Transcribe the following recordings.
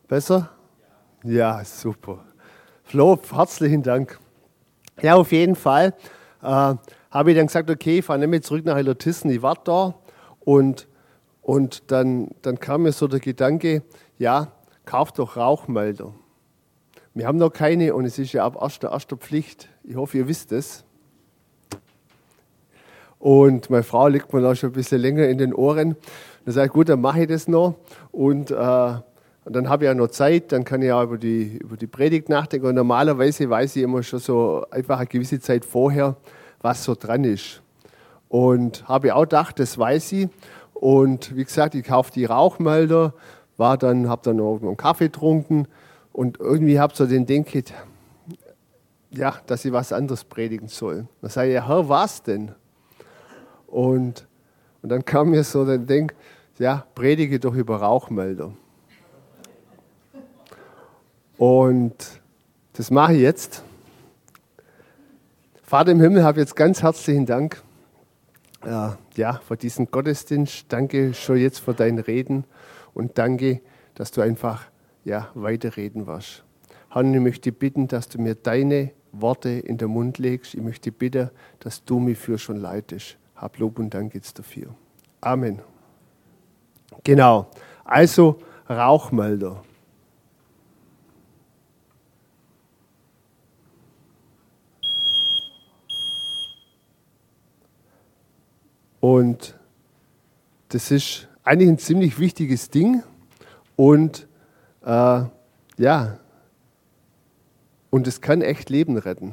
Besser? Ja, super. Flo, herzlichen Dank. Ja, auf jeden Fall habe ich dann gesagt, okay, ich fahre nicht mehr zurück nach Illertissen, ich warte da. Und dann kam mir so der Gedanke, ja, kauf doch Rauchmelder. Wir haben noch keine und es ist ja ab 1.1. Pflicht. Ich hoffe, ihr wisst es. Und meine Frau liegt mir da schon ein bisschen länger in den Ohren. Dann sage ich, gut, dann mache ich das noch. Und dann habe ich ja noch Zeit, dann kann ich auch über die Predigt nachdenken. Und normalerweise weiß ich immer schon so einfach eine gewisse Zeit vorher, was so dran ist. Und habe auch gedacht, das weiß ich. Und wie gesagt, ich kaufe die Rauchmelder, habe dann noch einen Kaffee getrunken und irgendwie habe so den Denken, ja, dass ich was anderes predigen soll. Dann sage ich, ja, Herr, was denn? Und dann kam mir so der Denk, ja, predige doch über Rauchmelder. Und das mache ich jetzt. Vater im Himmel, habe jetzt ganz herzlichen Dank für diesen Gottesdienst. Danke schon jetzt für dein Reden und danke, dass du einfach weiterreden wirst. Herr, ich möchte bitten, dass du mir deine Worte in den Mund legst. Ich möchte bitten, dass du mich für schon leitest. Hab Lob und Dank jetzt dafür. Amen. Genau, also Rauchmelder. Und das ist eigentlich ein ziemlich wichtiges Ding und und es kann echt Leben retten.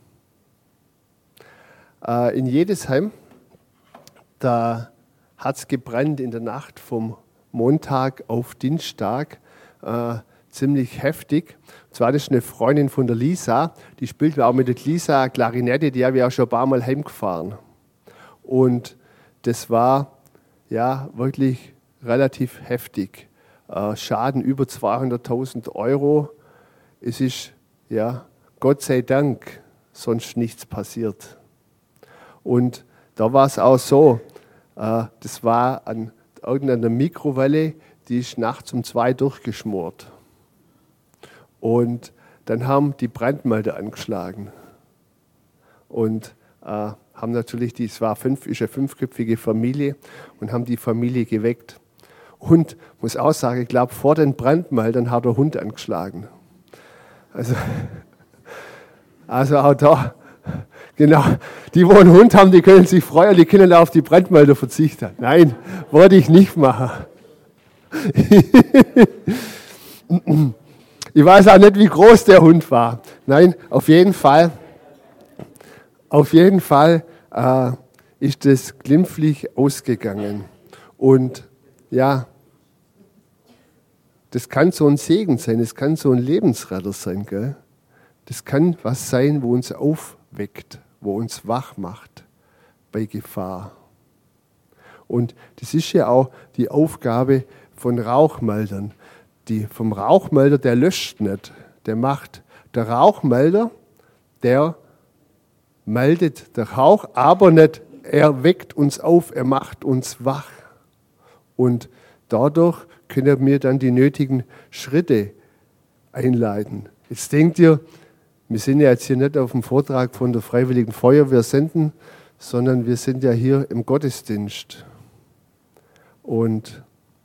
In Jedesheim, da hat es gebrannt in der Nacht vom Montag auf Dienstag, ziemlich heftig. Und zwar das ist eine Freundin von der Lisa, die spielt auch mit der Lisa Klarinette, die habe ich auch schon ein paar Mal heimgefahren. Und das war wirklich relativ heftig. Schaden über 200.000 Euro. Es ist, Gott sei Dank, sonst nichts passiert. Und da war es auch so, das war an irgendeiner Mikrowelle, die ist nachts um 2 durchgeschmort. Und dann haben die Brandmelder angeschlagen. Und haben natürlich, ist eine 5-köpfige Familie und haben die Familie geweckt. Und muss auch sagen, ich glaube, vor den Brandmeldern hat der Hund angeschlagen. Also auch da, genau, die, wo einen Hund haben, die können sich freuen, die können auf die Brandmelder verzichten. Nein, wollte ich nicht machen. Ich weiß auch nicht, wie groß der Hund war. Nein, auf jeden Fall ist das glimpflich ausgegangen. Und das kann so ein Segen sein, das kann so ein Lebensretter sein. Gell? Das kann was sein, wo uns aufweckt, wo uns wach macht bei Gefahr. Und das ist ja auch die Aufgabe von Rauchmeldern. Vom Rauchmelder, der löscht nicht, der macht. Der Rauchmelder, der meldet der Rauch, aber nicht, er weckt uns auf, er macht uns wach. Und dadurch können wir dann die nötigen Schritte einleiten. Jetzt denkt ihr, wir sind ja jetzt hier nicht auf dem Vortrag von der Freiwilligen Feuerwehr Senden, sondern wir sind ja hier im Gottesdienst. Und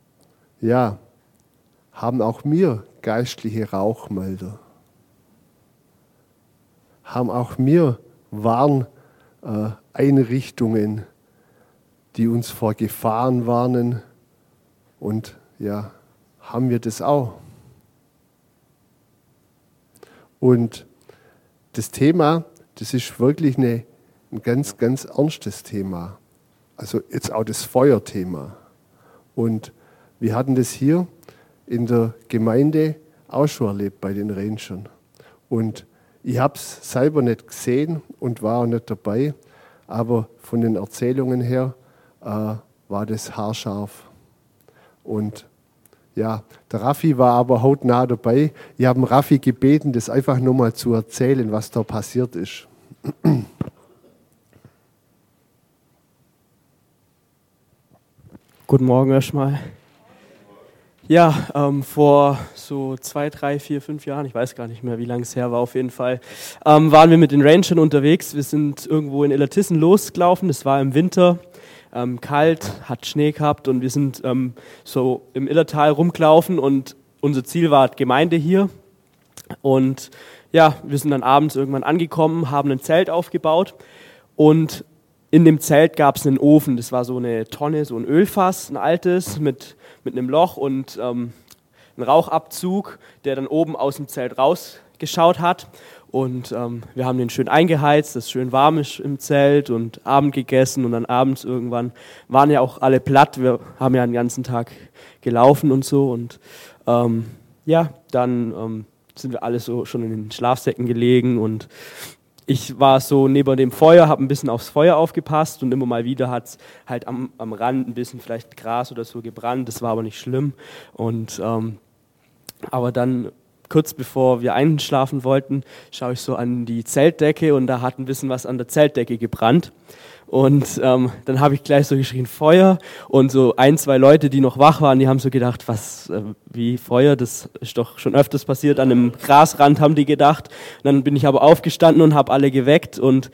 haben auch wir geistliche Rauchmelder. Haben auch wir Warneinrichtungen, die uns vor Gefahren warnen. Und haben wir das auch. Und das Thema, das ist wirklich ein ganz, ganz ernstes Thema. Also jetzt auch das Feuerthema. Und wir hatten das hier in der Gemeinde auch schon erlebt bei den Rangern. Und ich habe es selber nicht gesehen und war auch nicht dabei, aber von den Erzählungen her war das haarscharf. Und der Raffi war aber hautnah dabei. Ich habe Raffi gebeten, das einfach nur mal zu erzählen, was da passiert ist. Guten Morgen erstmal. Ja, vor so 2, 3, 4, 5 Jahren, ich weiß gar nicht mehr, wie lange es her war auf jeden Fall, waren wir mit den Rangern unterwegs. Wir sind irgendwo in Illertissen losgelaufen, es war im Winter, kalt, hat Schnee gehabt und wir sind so im Illertal rumgelaufen und unser Ziel war die Gemeinde hier. Und ja, wir sind dann abends irgendwann angekommen, haben ein Zelt aufgebaut und in dem Zelt gab es einen Ofen, das war so eine Tonne, so ein Ölfass, ein altes mit einem Loch und ein Rauchabzug, der dann oben aus dem Zelt rausgeschaut hat. Und wir haben den schön eingeheizt, dass es schön warm ist im Zelt und Abend gegessen und dann abends irgendwann waren ja auch alle platt. Wir haben ja den ganzen Tag gelaufen und so und ja, dann sind wir alle so schon in den Schlafsäcken gelegen und ich war so neben dem Feuer, habe ein bisschen aufs Feuer aufgepasst und immer mal wieder hat es halt am Rand ein bisschen vielleicht Gras oder so gebrannt, das war aber nicht schlimm. Und aber dann kurz bevor wir einschlafen wollten, schaue ich so an die Zeltdecke und da hat ein bisschen was an der Zeltdecke gebrannt. Und dann habe ich gleich so geschrien, Feuer. Und so 1, 2 Leute, die noch wach waren, die haben so gedacht, was, wie Feuer, das ist doch schon öfters passiert. An einem Grasrand haben die gedacht. Und dann bin ich aber aufgestanden und habe alle geweckt. Und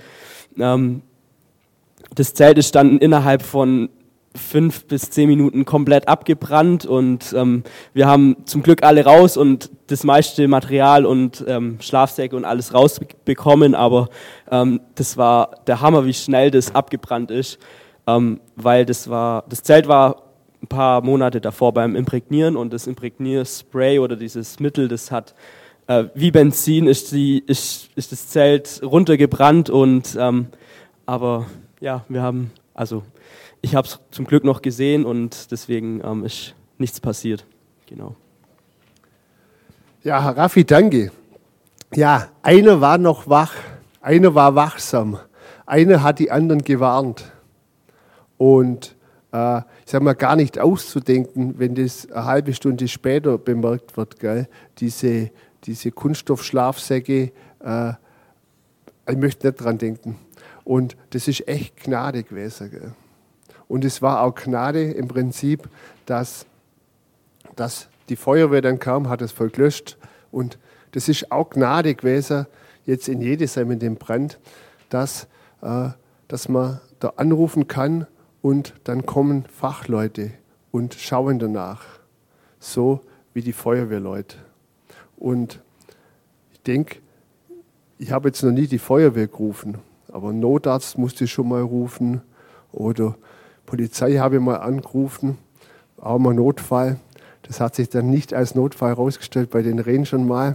das Zelt ist dann innerhalb von 5 bis 10 Minuten komplett abgebrannt und wir haben zum Glück alle raus und das meiste Material und Schlafsäcke und alles rausbekommen, aber das war der Hammer, wie schnell das abgebrannt ist, weil das Zelt war ein paar Monate davor beim Imprägnieren und das Imprägnierspray oder dieses Mittel, das hat wie Benzin ist das Zelt runtergebrannt und aber ja, ich habe es zum Glück noch gesehen und deswegen ist nichts passiert. Genau. Ja, Herr Raffi, danke. Ja, einer war noch wach, einer war wachsam, einer hat die anderen gewarnt. Und ich sage mal, gar nicht auszudenken, wenn das eine halbe Stunde später bemerkt wird, gell? Diese Kunststoffschlafsäcke, ich möchte nicht dran denken. Und das ist echt Gnade gewesen. Gell? Und es war auch Gnade im Prinzip, dass die Feuerwehr dann kam, hat das voll gelöscht. Und das ist auch Gnade gewesen, jetzt in Jedesheim in dem Brand, dass man da anrufen kann und dann kommen Fachleute und schauen danach, so wie die Feuerwehrleute. Und ich denke, ich habe jetzt noch nie die Feuerwehr gerufen, aber einen Notarzt musste ich schon mal rufen oder Polizei habe ich mal angerufen, auch mal Notfall. Das hat sich dann nicht als Notfall herausgestellt bei den Rangern mal.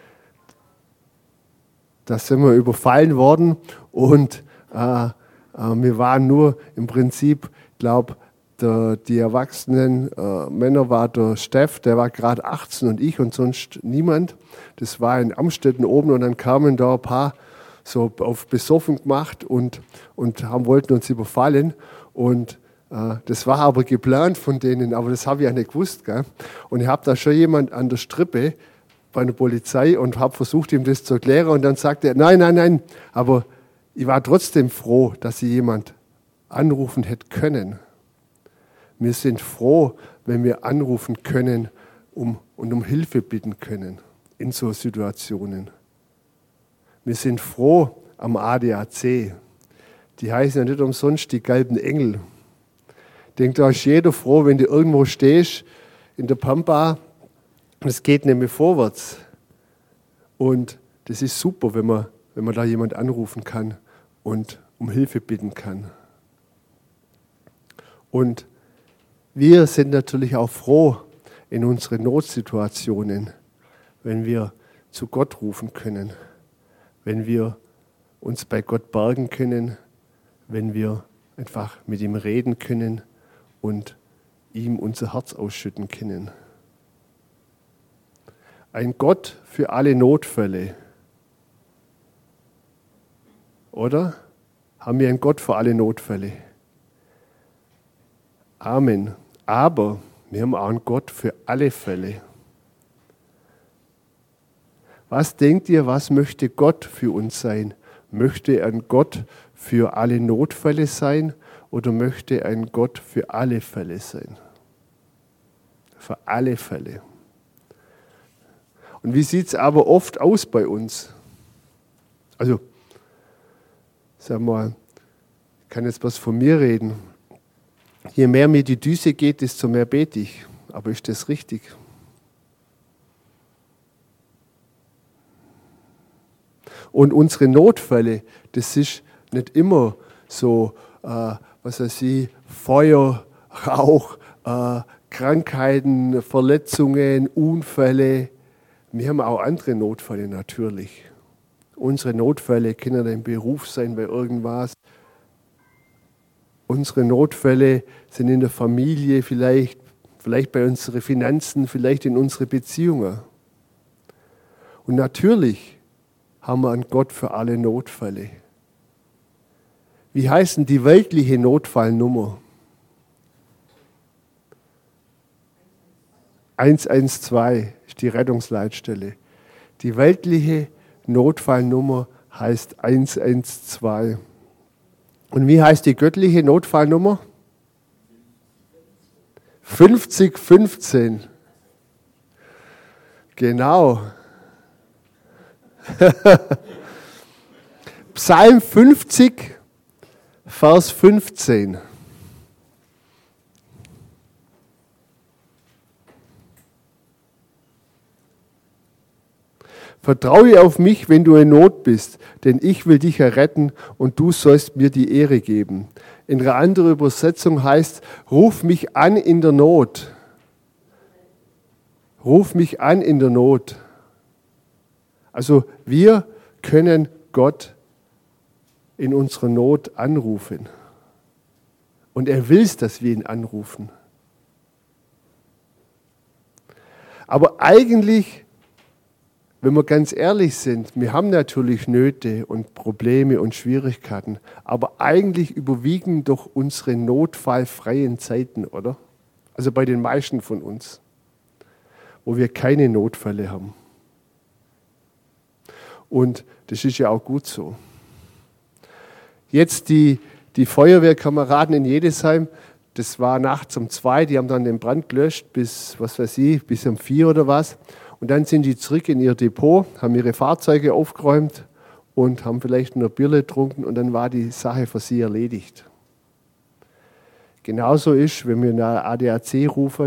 Da sind wir überfallen worden und wir waren nur im Prinzip, ich glaube, die erwachsenen Männer war der Steff, der war gerade 18 und ich und sonst niemand. Das war in Amstetten oben und dann kamen da ein paar so auf besoffen gemacht und wollten uns überfallen und das war aber geplant von denen, aber das habe ich ja nicht gewusst. Gell? Und ich habe da schon jemand an der Strippe bei der Polizei und habe versucht, ihm das zu erklären und dann sagte er, nein, aber ich war trotzdem froh, dass sie jemand anrufen hätte können. Wir sind froh, wenn wir anrufen können und um Hilfe bitten können in so Situationen. Wir sind froh am ADAC. Die heißen ja nicht umsonst die gelben Engel. Ich denke, da ist jeder froh, wenn du irgendwo stehst in der Pampa und es geht nicht mehr vorwärts. Und das ist super, wenn man da jemand anrufen kann und um Hilfe bitten kann. Und wir sind natürlich auch froh in unseren Notsituationen, wenn wir zu Gott rufen können, wenn wir uns bei Gott bergen können, wenn wir einfach mit ihm reden können und ihm unser Herz ausschütten können. Ein Gott für alle Notfälle. Oder? Haben wir einen Gott für alle Notfälle? Amen. Aber wir haben auch einen Gott für alle Fälle. Was denkt ihr, was möchte Gott für uns sein? Möchte ein Gott für alle Notfälle sein oder möchte ein Gott für alle Fälle sein? Für alle Fälle. Und wie sieht es aber oft aus bei uns? Also, sag mal, ich kann jetzt was von mir reden. Je mehr mir die Düse geht, desto mehr bete ich. Aber ist das richtig? Und unsere Notfälle, das ist nicht immer so, was weiß ich, Feuer, Rauch, Krankheiten, Verletzungen, Unfälle. Wir haben auch andere Notfälle natürlich. Unsere Notfälle können im Beruf sein, bei irgendwas. Unsere Notfälle sind in der Familie, vielleicht bei unseren Finanzen, vielleicht in unseren Beziehungen. Und natürlich haben wir einen Gott für alle Notfälle. Wie heißt denn die weltliche Notfallnummer? 112 ist die Rettungsleitstelle. Die weltliche Notfallnummer heißt 112. Und wie heißt die göttliche Notfallnummer? 5015. Genau. Psalm 50, Vers 15. Vertraue auf mich, wenn du in Not bist, denn ich will dich erretten und du sollst mir die Ehre geben. In einer anderen Übersetzung heißt, ruf mich an in der Not. Ruf mich an in der Not. Also wir können Gott in unserer Not anrufen. Und er will es, dass wir ihn anrufen. Aber eigentlich, wenn wir ganz ehrlich sind, wir haben natürlich Nöte und Probleme und Schwierigkeiten, aber eigentlich überwiegen doch unsere notfallfreien Zeiten, oder? Also bei den meisten von uns, wo wir keine Notfälle haben. Und das ist ja auch gut so. Jetzt die Feuerwehrkameraden in Jedesheim, das war nachts um 2, die haben dann den Brand gelöscht bis, was weiß ich, bis um 4 oder was. Und dann sind die zurück in ihr Depot, haben ihre Fahrzeuge aufgeräumt und haben vielleicht eine Bierle getrunken und dann war die Sache für sie erledigt. Genauso ist, wenn wir eine ADAC rufen,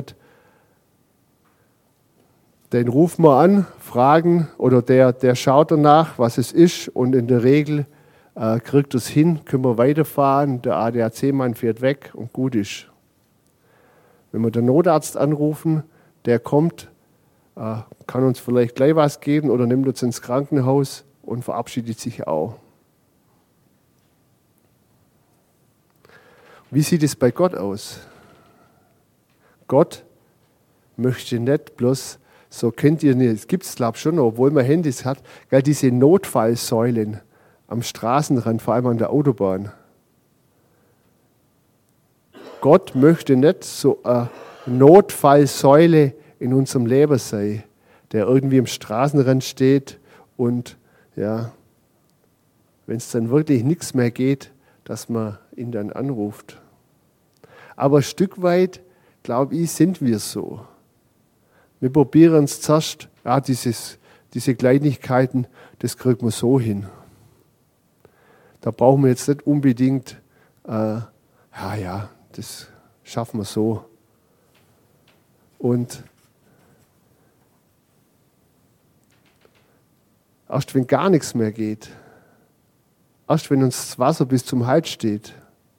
den rufen wir an, fragen oder der schaut danach, was es ist und in der Regel kriegt er es hin, können wir weiterfahren, der ADAC-Mann fährt weg und gut ist. Wenn wir den Notarzt anrufen, der kommt, kann uns vielleicht gleich was geben oder nimmt uns ins Krankenhaus und verabschiedet sich auch. Wie sieht es bei Gott aus? Gott möchte nicht bloß, so kennt ihr nicht, es gibt es glaube ich schon, obwohl man Handys hat, gell, diese Notfallsäulen am Straßenrand, vor allem an der Autobahn. Gott möchte nicht so eine Notfallsäule in unserem Leben sein, der irgendwie am Straßenrand steht und ja, wenn es dann wirklich nichts mehr geht, dass man ihn dann anruft. Aber ein Stück weit, glaube ich, sind wir so. Wir probieren es zuerst, ja, diese Kleinigkeiten, das kriegt man so hin. Da brauchen wir jetzt nicht unbedingt, das schaffen wir so. Und erst wenn gar nichts mehr geht, erst wenn uns das Wasser bis zum Hals steht,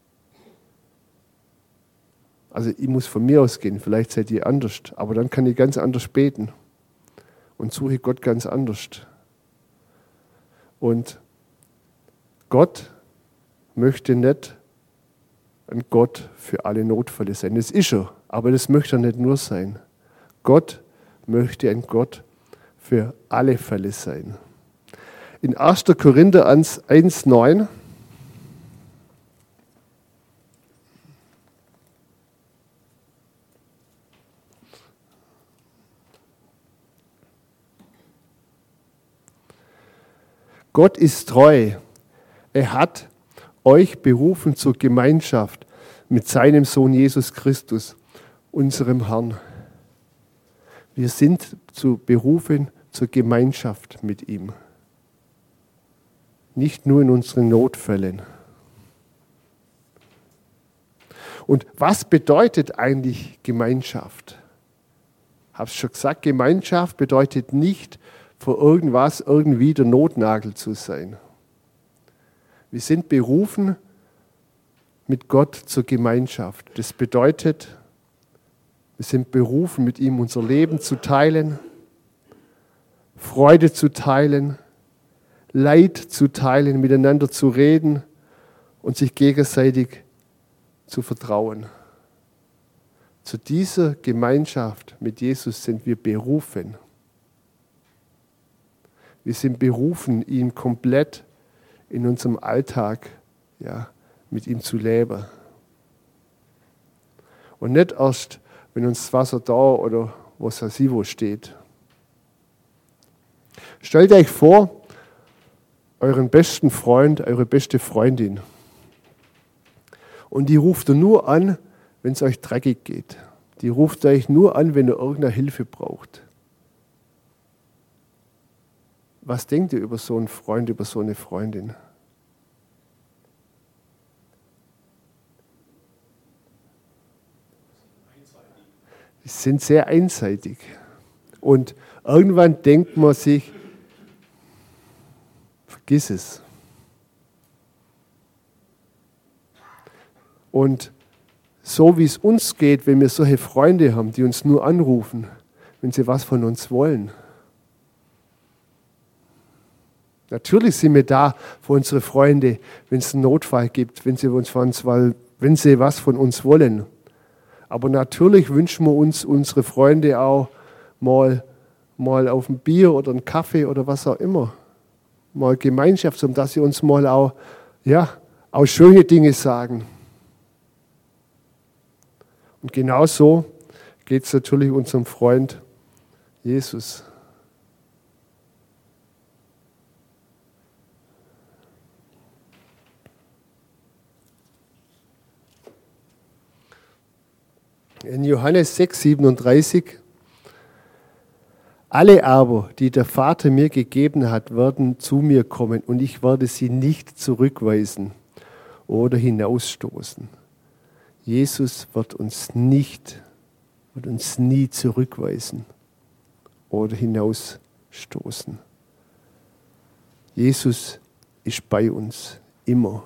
also ich muss von mir ausgehen, vielleicht seid ihr anders, aber dann kann ich ganz anders beten und suche Gott ganz anders. Und Gott möchte nicht ein Gott für alle Notfälle sein. Das ist er, aber das möchte er nicht nur sein. Gott möchte ein Gott für alle Fälle sein. In 1. Korinther 1,9 Gott ist treu. Er hat euch berufen zur Gemeinschaft mit seinem Sohn Jesus Christus, unserem Herrn. Wir sind berufen zur Gemeinschaft mit ihm. Nicht nur in unseren Notfällen. Und was bedeutet eigentlich Gemeinschaft? Ich habe es schon gesagt, Gemeinschaft bedeutet nicht, für irgendwas irgendwie der Notnagel zu sein. Wir sind berufen mit Gott zur Gemeinschaft. Das bedeutet, wir sind berufen, mit ihm unser Leben zu teilen, Freude zu teilen, Leid zu teilen, miteinander zu reden und sich gegenseitig zu vertrauen. Zu dieser Gemeinschaft mit Jesus sind wir berufen. Wir sind berufen, ihn komplett in unserem Alltag mit ihm zu leben. Und nicht erst, wenn uns das Wasser da oder was weiß ich wo steht. Stellt euch vor, euren besten Freund, eure beste Freundin. Und die ruft ihr nur an, wenn es euch dreckig geht. Die ruft euch nur an, wenn ihr irgendeine Hilfe braucht. Was denkt ihr über so einen Freund, über so eine Freundin? Die sind sehr einseitig. Und irgendwann denkt man sich, vergiss es. Und so wie es uns geht, wenn wir solche Freunde haben, die uns nur anrufen, wenn sie was von uns wollen. Natürlich sind wir da für unsere Freunde, wenn es einen Notfall gibt, wenn sie was von uns wollen. Aber natürlich wünschen wir uns unsere Freunde auch mal auf ein Bier oder einen Kaffee oder was auch immer. Mal Gemeinschaft, um dass sie uns mal auch schöne Dinge sagen. Und genau so geht es natürlich unserem Freund Jesus. In Johannes 6,37: Alle aber, die der Vater mir gegeben hat, werden zu mir kommen und ich werde sie nicht zurückweisen oder hinausstoßen. Jesus wird uns nie zurückweisen oder hinausstoßen. Jesus ist bei uns immer.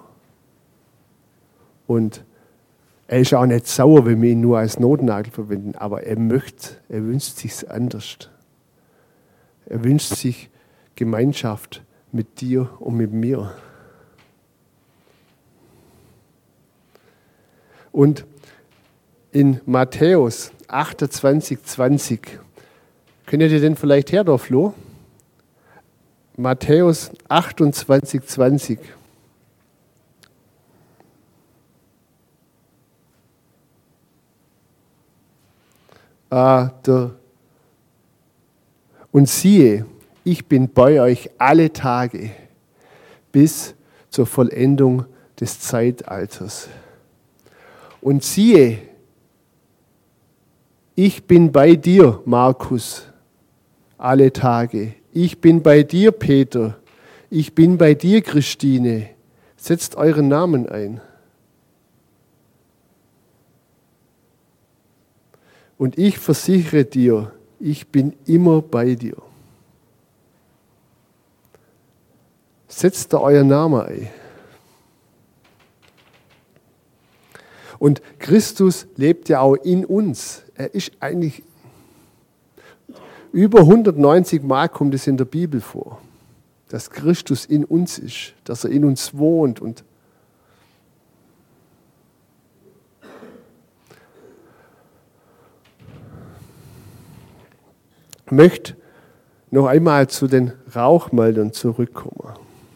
Und er ist auch nicht sauer, wenn wir ihn nur als Notnagel verwenden, aber er wünscht sich anders. Er wünscht sich Gemeinschaft mit dir und mit mir. Und in Matthäus 28,20, könnt ihr den vielleicht her, Flo? Matthäus 28,20. Und siehe, ich bin bei euch alle Tage bis zur Vollendung des Zeitalters. Und siehe, ich bin bei dir, Markus, alle Tage. Ich bin bei dir, Peter. Ich bin bei dir, Christine. Setzt euren Namen ein. Und ich versichere dir, ich bin immer bei dir. Setzt da euren Namen ein. Und Christus lebt ja auch in uns. Er ist eigentlich, über 190 Mal kommt es in der Bibel vor, dass Christus in uns ist, dass er in uns wohnt. Und ich möchte noch einmal zu den Rauchmeldern zurückkommen.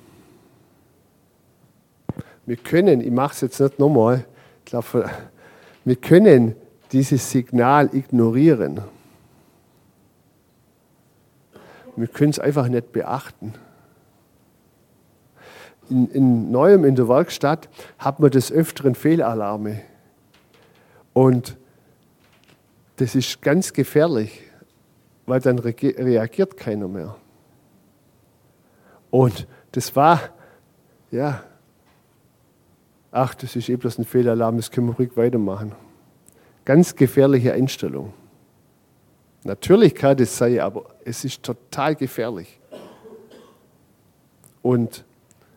Wir können, ich mache es jetzt nicht nochmal, ich glaube, wir können dieses Signal ignorieren. Wir können es einfach nicht beachten. In Neuem in der Werkstatt hat man des Öfteren Fehlalarme. Und das ist ganz gefährlich. weil dann reagiert keiner mehr. Und das war, ja, ach, das ist bloß ein Fehlalarm, das können wir ruhig weitermachen. Ganz gefährliche Einstellung. Natürlich kann das sein, aber es ist total gefährlich. Und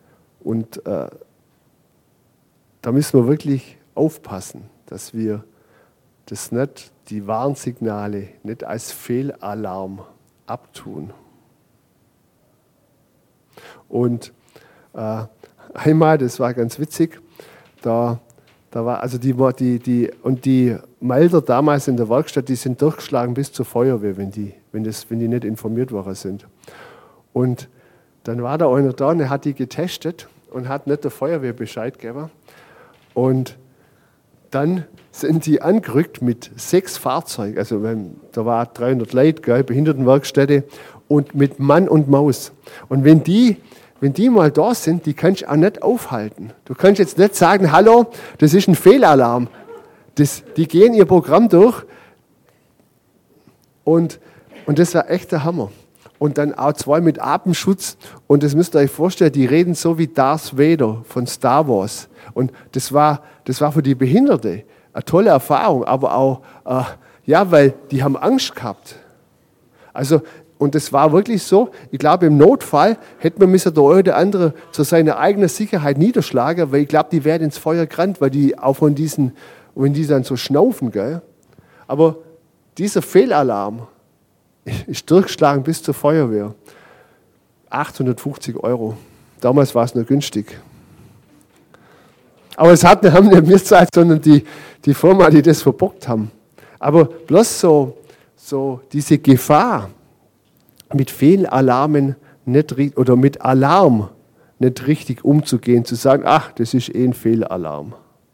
da müssen wir wirklich aufpassen, dass wir das nicht, die Warnsignale nicht als Fehlalarm abtun. Und einmal, das war ganz witzig, da war also die Melder damals in der Werkstatt, die sind durchgeschlagen bis zur Feuerwehr, wenn die nicht informiert worden sind. Und dann war da einer da und der hat die getestet und hat nicht der Feuerwehr Bescheid gegeben. Und dann sind die angerückt mit 6 Fahrzeugen, also da war 300 Leute, Behindertenwerkstätte, und mit Mann und Maus. Und wenn die mal da sind, die kannst du auch nicht aufhalten. Du kannst jetzt nicht sagen, hallo, das ist ein Fehlalarm. Die gehen ihr Programm durch und das war echt der Hammer. Und dann auch 2 mit Atemschutz. Und das müsst ihr euch vorstellen, die reden so wie Darth Vader von Star Wars. Und das war für die Behinderte eine tolle Erfahrung, aber auch, weil die haben Angst gehabt. Also, und das war wirklich so, ich glaube, im Notfall hätte man der eine oder andere zu seiner eigenen Sicherheit niederschlagen, weil ich glaube, die werden ins Feuer gerannt, weil die auch wenn die dann so schnaufen, gell. Aber dieser Fehlalarm ist durchgeschlagen bis zur Feuerwehr. 850 €. Damals war es noch günstig. Aber haben nicht wir gezahlt, sondern die Firma, die das verbockt haben. Aber bloß so diese Gefahr, mit Fehlalarmen nicht, oder mit Alarm nicht richtig umzugehen, zu sagen, ach, das ist ein Fehlalarm.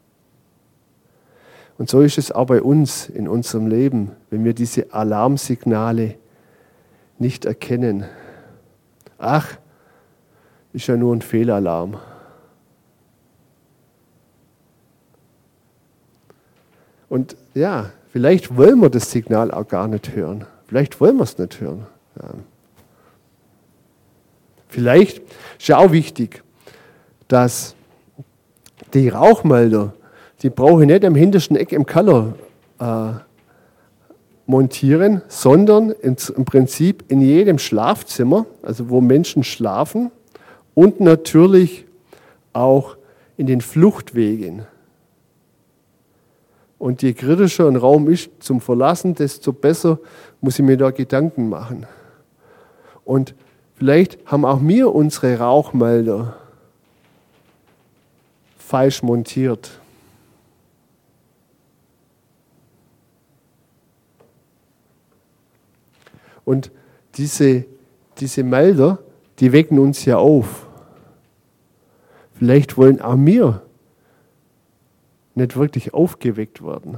Und so ist es auch bei uns in unserem Leben, wenn wir diese Alarmsignale nicht erkennen. Ach, ist ja nur ein Fehlalarm. Und ja, vielleicht wollen wir das Signal auch gar nicht hören. Vielleicht wollen wir es nicht hören. Ja. Vielleicht ist ja auch wichtig, dass die Rauchmelder, die brauche ich nicht am hintersten Eck im Keller montieren, sondern im Prinzip in jedem Schlafzimmer, also wo Menschen schlafen, und natürlich auch in den Fluchtwegen. Und je kritischer ein Raum ist zum Verlassen, desto besser muss ich mir da Gedanken machen. Und vielleicht haben auch wir unsere Rauchmelder falsch montiert. Und diese Melder, die wecken uns ja auf. Vielleicht wollen auch wir nicht wirklich aufgeweckt werden.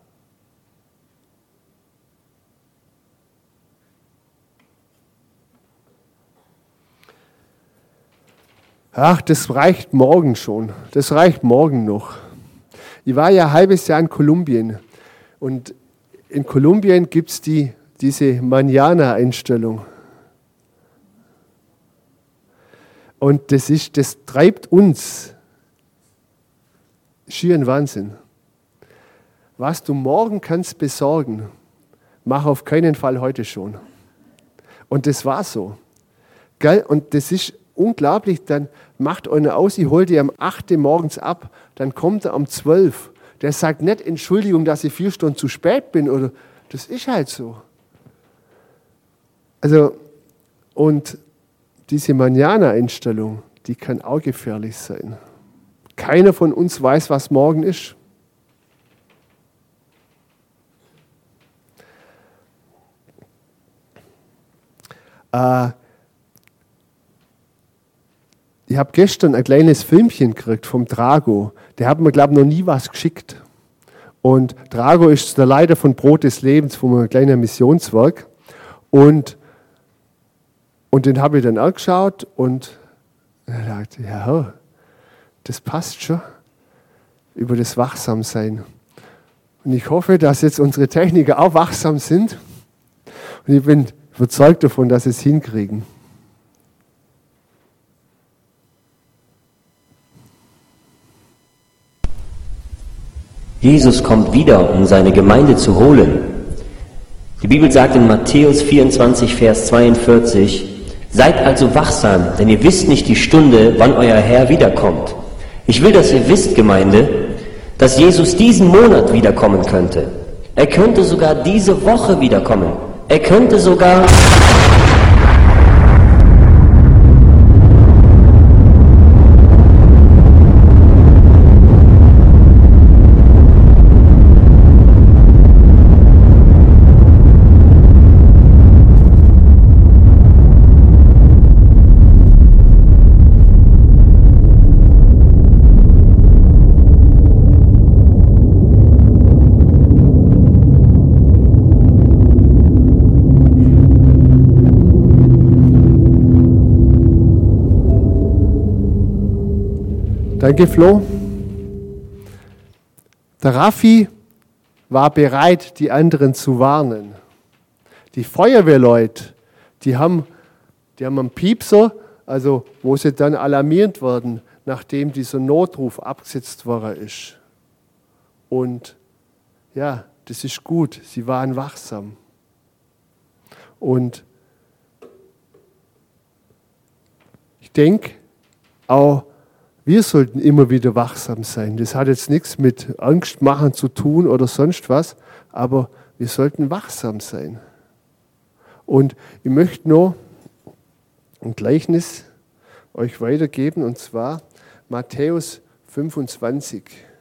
Ach, das reicht morgen schon. Das reicht morgen noch. Ich war ja ein halbes Jahr in Kolumbien. Und in Kolumbien gibt es diese Mañana-Einstellung. Und das treibt uns schier ein Wahnsinn. Was du morgen kannst besorgen, mach auf keinen Fall heute schon. Und das war so. Gell? Und das ist unglaublich. Dann macht einer aus, ich hole die am 8. morgens ab, dann kommt er um 12. Der sagt nicht, Entschuldigung, dass ich 4 Stunden zu spät bin. Oder das ist halt so. Also, und diese Mañana-Einstellung, die kann auch gefährlich sein. Keiner von uns weiß, was morgen ist. Ich habe gestern ein kleines Filmchen gekriegt vom Drago. Der hat mir, glaube ich, noch nie was geschickt. Und Drago ist der Leiter von Brot des Lebens, von einem kleinen Missionswerk. Und den habe ich dann angeschaut und dachte, ja, das passt schon, über das Wachsamsein. Und ich hoffe, dass jetzt unsere Techniker auch wachsam sind. Und ich bin überzeugt davon, dass sie es hinkriegen. Jesus kommt wieder, um seine Gemeinde zu holen. Die Bibel sagt in Matthäus 24, Vers 42, seid also wachsam, denn ihr wisst nicht die Stunde, wann euer Herr wiederkommt. Ich will, dass ihr wisst, Gemeinde, dass Jesus diesen Monat wiederkommen könnte. Er könnte sogar diese Woche wiederkommen. Er könnte sogar... Danke, Flo. Der Raffi war bereit, die anderen zu warnen. Die Feuerwehrleute, die haben einen Piepser, also wo sie dann alarmiert werden, nachdem dieser Notruf abgesetzt worden ist. Und ja, das ist gut, sie waren wachsam. Und ich denke, auch wir sollten immer wieder wachsam sein. Das hat jetzt nichts mit Angst machen zu tun oder sonst was, aber wir sollten wachsam sein. Und ich möchte noch ein Gleichnis euch weitergeben, und zwar Matthäus 25.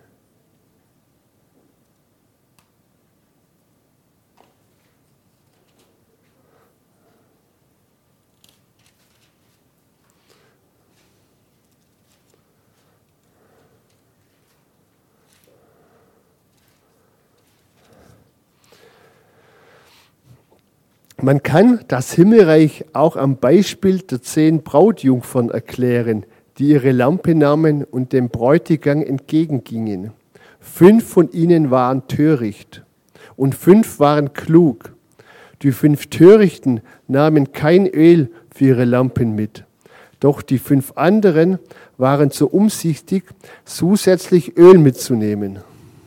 Man kann das Himmelreich auch am Beispiel der 10 Brautjungfern erklären, die ihre Lampe nahmen und dem Bräutigam entgegengingen. 5 von ihnen waren töricht und 5 waren klug. Die 5 Törichten nahmen kein Öl für ihre Lampen mit. Doch die 5 anderen waren so umsichtig, zusätzlich Öl mitzunehmen.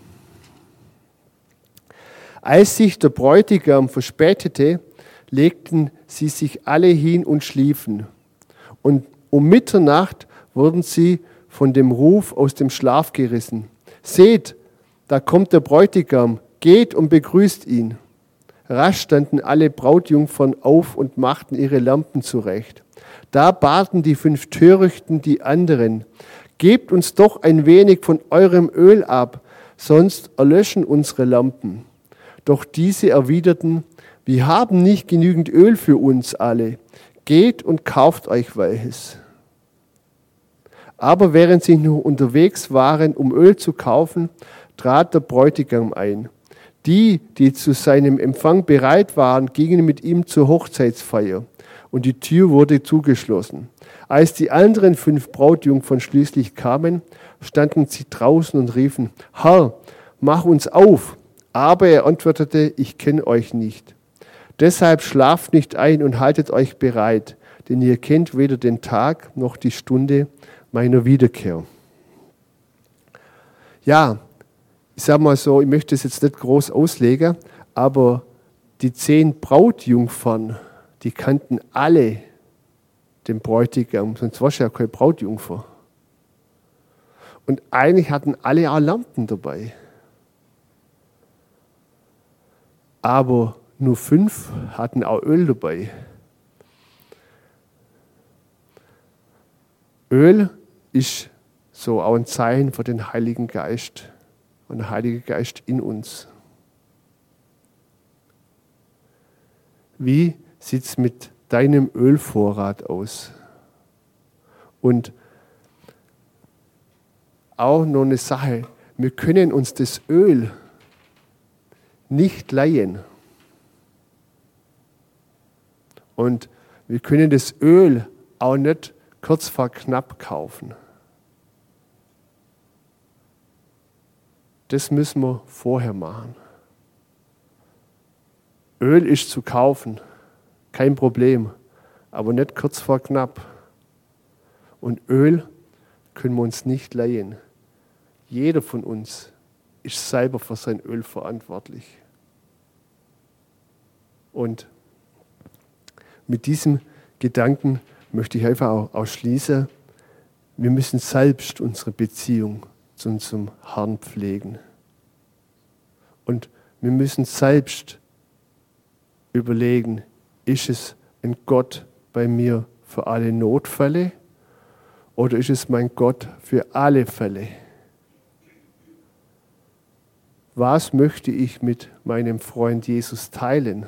Als sich der Bräutigam verspätete, legten sie sich alle hin und schliefen. Und um Mitternacht wurden sie von dem Ruf aus dem Schlaf gerissen. Seht, da kommt der Bräutigam, geht und begrüßt ihn. Rasch standen alle Brautjungfern auf und machten ihre Lampen zurecht. Da baten die 5 Törichten die anderen, gebt uns doch ein wenig von eurem Öl ab, sonst erlöschen unsere Lampen. Doch diese erwiderten, wir haben nicht genügend Öl für uns alle. Geht und kauft euch welches. Aber während sie noch unterwegs waren, um Öl zu kaufen, trat der Bräutigam ein. Die zu seinem Empfang bereit waren, gingen mit ihm zur Hochzeitsfeier. Und die Tür wurde zugeschlossen. Als die anderen 5 Brautjungfern schließlich kamen, standen sie draußen und riefen, Herr, mach uns auf. Aber er antwortete, ich kenne euch nicht. Deshalb schlaft nicht ein und haltet euch bereit, denn ihr kennt weder den Tag noch die Stunde meiner Wiederkehr. Ja, ich sage mal so, ich möchte es jetzt nicht groß auslegen, aber die 10 Brautjungfern, die kannten alle den Bräutigam, sonst war es ja keine Brautjungfer. Und eigentlich hatten alle auch Lampen dabei. Aber nur 5 hatten auch Öl dabei. Öl ist so auch ein Zeichen für den Heiligen Geist und der Heilige Geist in uns. Wie sieht es mit deinem Ölvorrat aus? Und auch noch eine Sache, wir können uns das Öl nicht leihen. Und wir können das Öl auch nicht kurz vor knapp kaufen. Das müssen wir vorher machen. Öl ist zu kaufen. kein Problem, aber nicht kurz vor knapp. Und Öl können wir uns nicht leihen. Jeder von uns ist selber für sein Öl verantwortlich. Und mit diesem Gedanken möchte ich einfach auch schließen, wir müssen selbst unsere Beziehung zu unserem Herrn pflegen. Und wir müssen selbst überlegen, ist es ein Gott bei mir für alle Notfälle oder ist es mein Gott für alle Fälle? Was möchte ich mit meinem Freund Jesus teilen?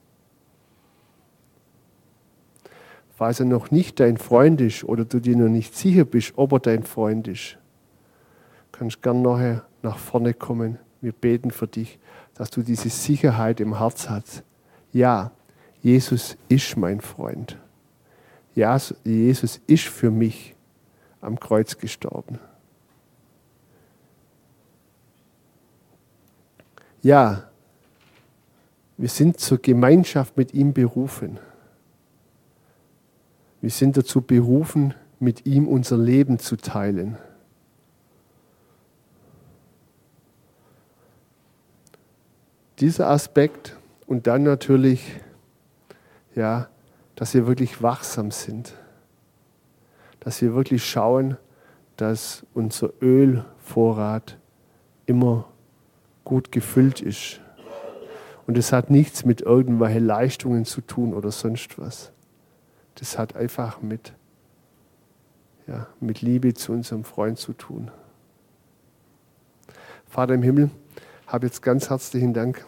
Falls er noch nicht dein Freund ist oder du dir noch nicht sicher bist, ob er dein Freund ist, kannst du gerne nachher nach vorne kommen. Wir beten für dich, dass du diese Sicherheit im Herz hast. Ja, Jesus ist mein Freund. Ja, Jesus ist für mich am Kreuz gestorben. Ja, wir sind zur Gemeinschaft mit ihm berufen. Wir sind dazu berufen, mit ihm unser Leben zu teilen. Dieser Aspekt und dann natürlich, ja, dass wir wirklich wachsam sind. Dass wir wirklich schauen, dass unser Ölvorrat immer gut gefüllt ist. Und es hat nichts mit irgendwelchen Leistungen zu tun oder sonst was. Das hat einfach mit Liebe zu unserem Freund zu tun. Vater im Himmel, habe jetzt ganz herzlichen Dank.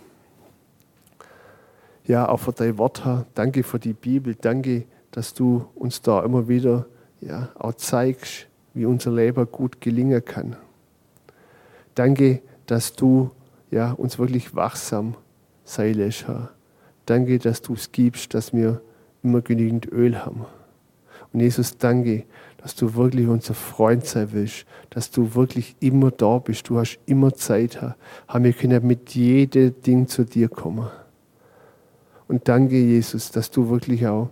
Ja, auch für dein Wort, Herr. Danke für die Bibel. Danke, dass du uns da immer wieder auch zeigst, wie unser Leben gut gelingen kann. Danke, dass du uns wirklich wachsam sein lässt, Herr. Danke, dass du es gibst, dass wir immer genügend Öl haben. Und Jesus, danke, dass du wirklich unser Freund sein willst, dass du wirklich immer da bist, du hast immer Zeit, Herr. Wir können mit jedem Ding zu dir kommen. Und danke, Jesus, dass du wirklich auch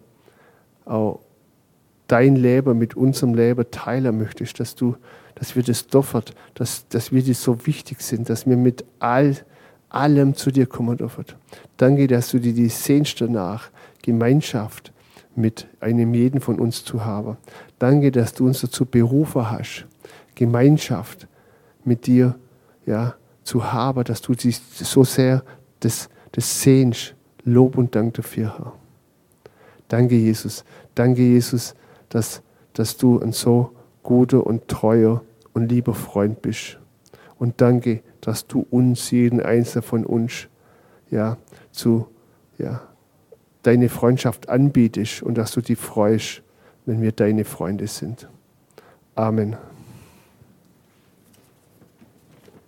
dein Leben mit unserem Leben teilen möchtest, dass wir das dürfen, dass wir dir so wichtig sind, dass wir mit allem zu dir kommen dürfen. Danke, dass du dir die sehnst danach, Gemeinschaft mit einem jeden von uns zu haben. Danke, dass du uns dazu berufen hast, Gemeinschaft mit dir zu haben, dass du dich so sehr das sehnst. Lob und Dank dafür, Herr. Danke, Jesus. Danke, Jesus, dass du ein so guter und treuer und lieber Freund bist. Und danke, dass du uns, jeden Einzelnen von uns, deine Freundschaft anbietest und dass du dich freust, wenn wir deine Freunde sind. Amen.